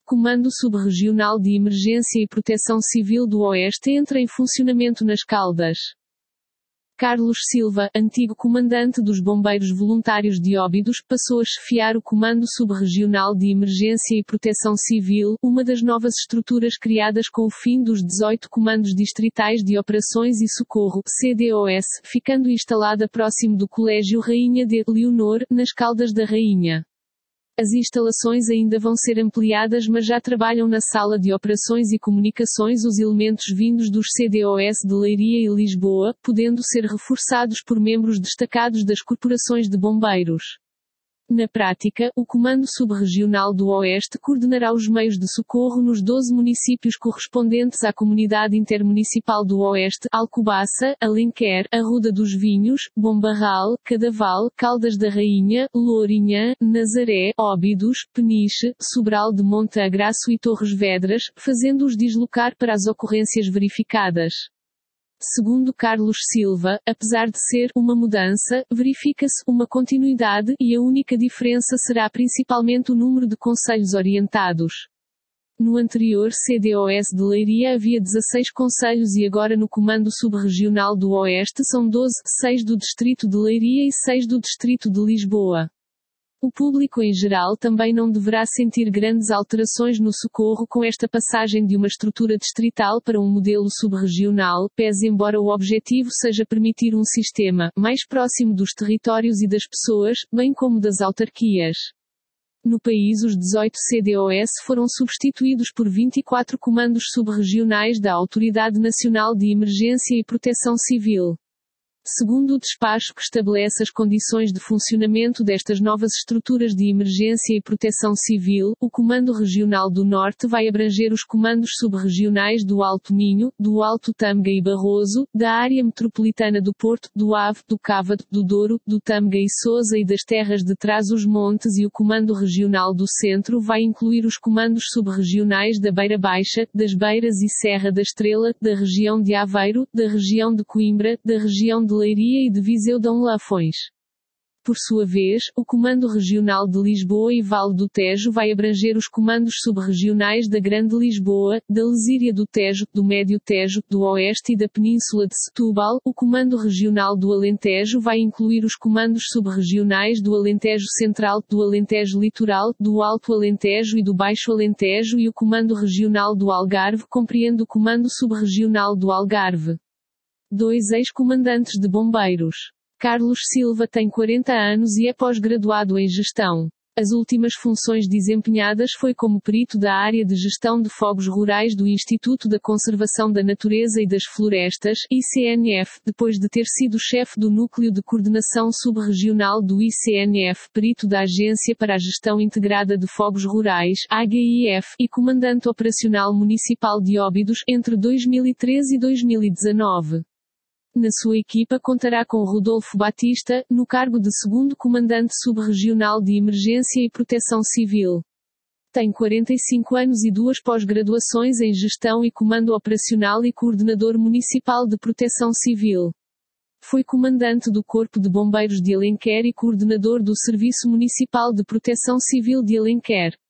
Comando Subregional de Emergência e Proteção Civil do Oeste entra em funcionamento nas Caldas. Carlos Silva, antigo comandante dos Bombeiros Voluntários de Óbidos, passou a chefiar o Comando Subregional de Emergência e Proteção Civil, uma das novas estruturas criadas com o fim dos 18 Comandos Distritais de Operações e Socorro, CDOS, ficando instalada próximo do Colégio Rainha de Leonor, nas Caldas da Rainha. As instalações ainda vão ser ampliadas, mas já trabalham na Sala de Operações e Comunicações os elementos vindos dos CDOS de Leiria e Lisboa, podendo ser reforçados por membros destacados das corporações de bombeiros. Na prática, o Comando Subregional do Oeste coordenará os meios de socorro nos 12 municípios correspondentes à Comunidade Intermunicipal do Oeste, Alcobaça, Alenquer, Arruda dos Vinhos, Bombarral, Cadaval, Caldas da Rainha, Lourinhã, Nazaré, Óbidos, Peniche, Sobral de Monte-Agraço e Torres Vedras, fazendo-os deslocar para as ocorrências verificadas. Segundo Carlos Silva, apesar de ser uma mudança, verifica-se uma continuidade e a única diferença será principalmente o número de concelhos orientados. No anterior CDOS de Leiria havia 16 concelhos e agora no Comando Subregional do Oeste são 12, 6 do Distrito de Leiria e 6 do Distrito de Lisboa. O público em geral também não deverá sentir grandes alterações no socorro com esta passagem de uma estrutura distrital para um modelo subregional, pese embora o objetivo seja permitir um sistema mais próximo dos territórios e das pessoas, bem como das autarquias. No país, os 18 CDOS foram substituídos por 24 comandos subregionais da Autoridade Nacional de Emergência e Proteção Civil. Segundo o despacho que estabelece as condições de funcionamento destas novas estruturas de emergência e proteção civil, o Comando Regional do Norte vai abranger os comandos subregionais do Alto Minho, do Alto Tâmega e Barroso, da Área Metropolitana do Porto, do Ave, do Cávado, do Douro, do Tâmega e Sousa e das terras de Trás-os-Montes, e o Comando Regional do Centro vai incluir os comandos subregionais da Beira Baixa, das Beiras e Serra da Estrela, da região de Aveiro, da região de Coimbra, da região de Leiria e de Viseu Dão Lafões. Por sua vez, o Comando Regional de Lisboa e Vale do Tejo vai abranger os comandos subregionais da Grande Lisboa, da Lesíria do Tejo, do Médio Tejo, do Oeste e da Península de Setúbal. O Comando Regional do Alentejo vai incluir os comandos subregionais do Alentejo Central, do Alentejo Litoral, do Alto Alentejo e do Baixo Alentejo, e o Comando Regional do Algarve compreende o Comando Subregional do Algarve. 2 ex-comandantes de bombeiros. Carlos Silva tem 40 anos e é pós-graduado em gestão. As últimas funções desempenhadas foi como perito da área de gestão de fogos rurais do Instituto da Conservação da Natureza e das Florestas, ICNF, depois de ter sido chefe do Núcleo de Coordenação Subregional do ICNF, perito da Agência para a Gestão Integrada de Fogos Rurais, AGIF, e comandante operacional municipal de Óbidos, entre 2013 e 2019. Na sua equipa contará com Rodolfo Batista, no cargo de segundo comandante subregional de Emergência e Proteção Civil. Tem 45 anos e 2 pós-graduações em Gestão e Comando Operacional e Coordenador Municipal de Proteção Civil. Foi comandante do Corpo de Bombeiros de Alenquer e coordenador do Serviço Municipal de Proteção Civil de Alenquer.